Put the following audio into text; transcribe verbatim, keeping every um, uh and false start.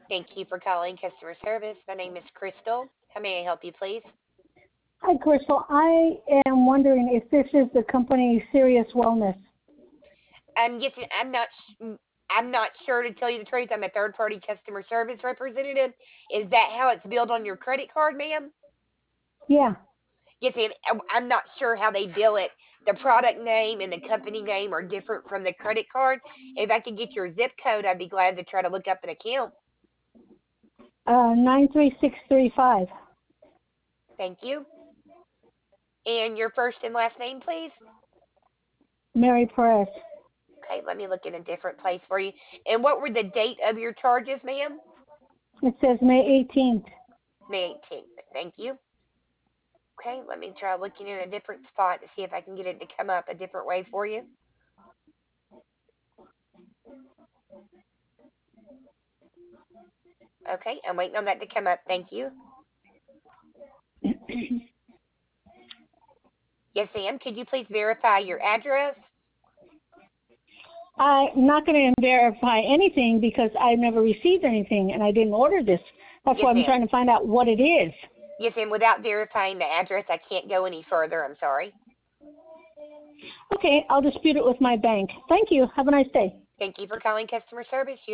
Thank you for calling customer service. My name is Crystal. How may I help you, please? Hi, Crystal. I am wondering if this is the company Serious Wellness. I'm guessing I'm not. Sh- I'm not sure to tell you the truth. I'm a third-party customer service representative. Is that how it's billed on your credit card, ma'am? Yeah. Yes, ma'am. I'm I'm not sure how they bill it. The product name and the company name are different from the credit card. If I could get your zip code, I'd be glad to try to look up an account. Uh, nine three six three five. Thank you. And your first and last name, please. Mary Perez. Okay, let me look in a different place for you. And what were the date of your charges, ma'am? It says May eighteenth. May eighteenth. Thank you. Okay, let me try looking in a different spot to see if I can get it to come up a different way for you. Okay, I'm waiting on that to come up. Thank you. Yes, ma'am. Could you please verify your address? I'm not going to verify anything because I never received anything and I didn't order this. That's Yes, why I'm ma'am. trying to find out what it is. Yes, ma'am. Without verifying the address, I can't go any further. I'm sorry. Okay, I'll dispute it with my bank. Thank you. Have a nice day. Thank you for calling customer service.